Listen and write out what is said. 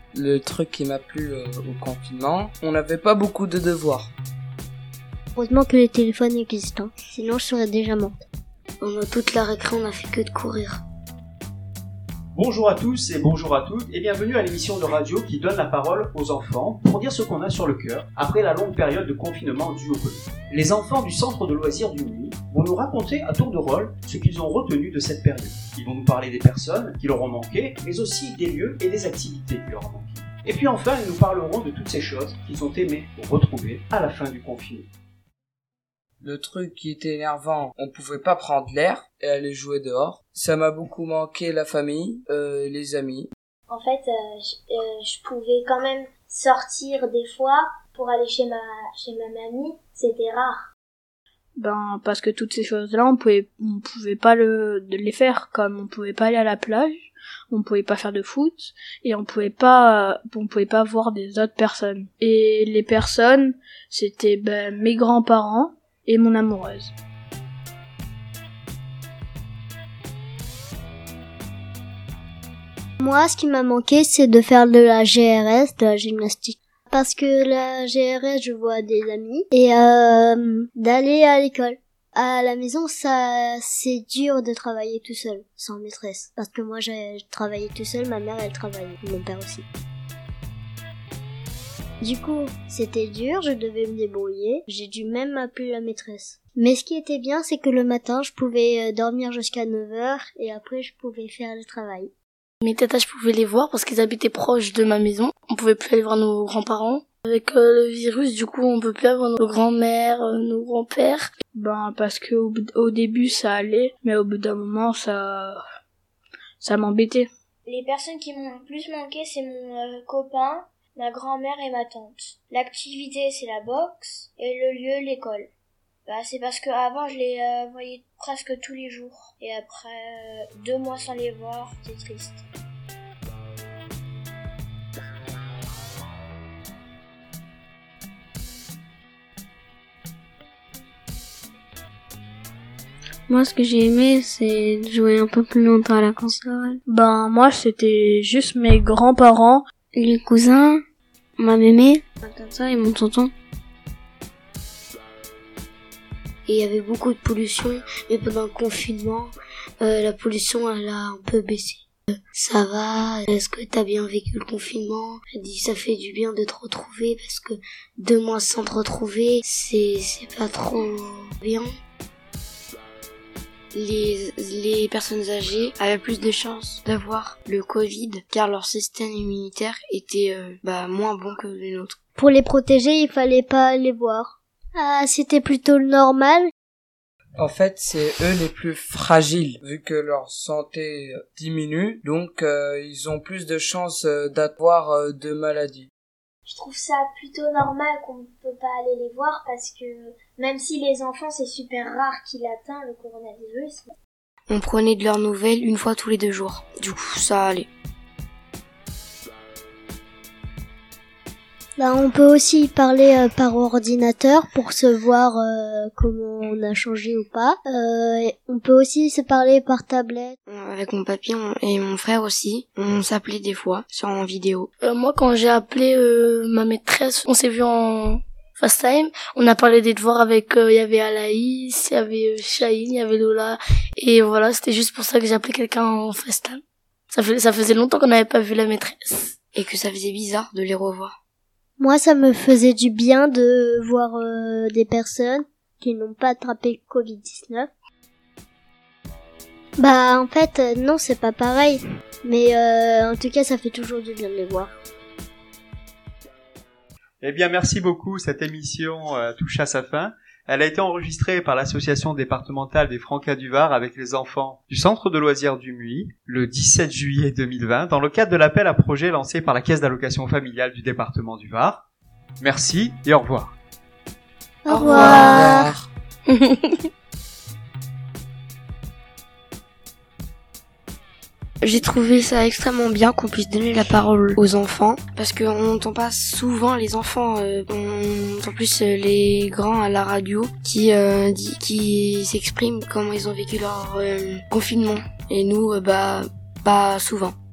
Le truc qui m'a plu au confinement, on n'avait pas beaucoup de devoirs. Heureusement que les téléphones existent, sinon je serais déjà morte. Pendant toute la récré, on n'a fait que de courir. Bonjour à tous et bonjour à toutes et bienvenue à l'émission de radio qui donne la parole aux enfants pour dire ce qu'on a sur le cœur après la longue période de confinement due au Covid. Les enfants du centre de loisirs du Muy vont nous raconter à tour de rôle ce qu'ils ont retenu de cette période. Ils vont nous parler des personnes qui leur ont manqué, mais aussi des lieux et des activités qui leur ont manqué. Et puis enfin, ils nous parleront de toutes ces choses qu'ils ont aimé retrouver à la fin du confinement. Le truc qui était énervant, on pouvait pas prendre l'air et aller jouer dehors. Ça m'a beaucoup manqué la famille, les amis. En fait, je pouvais quand même sortir des fois pour aller chez ma mamie. C'était rare. Parce que toutes ces choses-là, on pouvait pas les faire, comme on pouvait pas aller à la plage, on pouvait pas faire de foot, et on pouvait pas voir des autres personnes. Et les personnes, c'était mes grands-parents et mon amoureuse. Moi, ce qui m'a manqué, c'est de faire de la GRS, de la gymnastique. Parce que la GRS, je vois des amis, et d'aller à l'école. À la maison, c'est dur de travailler tout seul, sans maîtresse. Parce que moi, j'ai travaillé tout seul, ma mère, elle travaillait, mon père aussi. Du coup, c'était dur, je devais me débrouiller. J'ai dû même appeler la maîtresse. Mais ce qui était bien, c'est que le matin, je pouvais dormir jusqu'à 9h et après, je pouvais faire le travail. Mes tatas, je pouvais les voir parce qu'ils habitaient proches de ma maison. On pouvait plus aller voir nos grands-parents. Avec le virus, du coup, on peut plus avoir nos grands-mères, nos grands-pères. Parce que au début, ça allait, mais au bout d'un moment, ça m'embêtait. Les personnes qui m'ont le plus manqué, c'est mon copain, ma grand-mère et ma tante. L'activité, c'est la boxe, et le lieu, l'école. C'est parce que avant je les voyais presque tous les jours. Et après 2 mois sans les voir, c'est triste. Moi, ce que j'ai aimé, c'est de jouer un peu plus longtemps à la console. Moi, c'était juste mes grands-parents, les cousins, ma mémé, ma tante et mon tonton. Et il y avait beaucoup de pollution, mais pendant le confinement, la pollution, elle a un peu baissé. Ça va, est-ce que t'as bien vécu le confinement? Elle dit, ça fait du bien de te retrouver, parce que 2 mois sans te retrouver, c'est pas trop bien. Les personnes âgées avaient plus de chances d'avoir le Covid, car leur système immunitaire était moins bon que les nôtres. Pour les protéger, il fallait pas les voir. C'était plutôt normal. En fait, c'est eux les plus fragiles, vu que leur santé diminue, donc ils ont plus de chances d'avoir de maladies. Je trouve ça plutôt normal qu'on ne peut pas aller les voir parce que même si les enfants, c'est super rare qu'il atteigne le coronavirus. On prenait de leurs nouvelles 1 fois tous les 2 jours. Du coup, ça allait. On peut aussi parler par ordinateur pour se voir comment on a changé ou pas. On peut aussi se parler par tablette. Avec mon papy et mon frère aussi, on s'appelait des fois en vidéo. Moi, quand j'ai appelé ma maîtresse, on s'est vu en FaceTime. On a parlé des devoirs avec, il y avait Alaïs, il y avait Chahine, il y avait Lola. Et voilà, c'était juste pour ça que j'ai appelé quelqu'un en FaceTime. Ça faisait longtemps qu'on n'avait pas vu la maîtresse. Et que ça faisait bizarre de les revoir. Moi, ça me faisait du bien de voir des personnes qui n'ont pas attrapé Covid-19. En fait, non, c'est pas pareil. Mais en tout cas, ça fait toujours du bien de les voir. Eh bien, merci beaucoup. Cette émission touche à sa fin. Elle a été enregistrée par l'association départementale des Francas du Var avec les enfants du centre de loisirs du Muy le 17 juillet 2020 dans le cadre de l'appel à projet lancé par la caisse d'allocation familiale du département du Var. Merci et au revoir. Au revoir. J'ai trouvé ça extrêmement bien qu'on puisse donner la parole aux enfants, parce qu'on n'entend pas souvent les enfants, on entend plus les grands à la radio qui s'expriment comment ils ont vécu leur confinement. Et nous, pas souvent.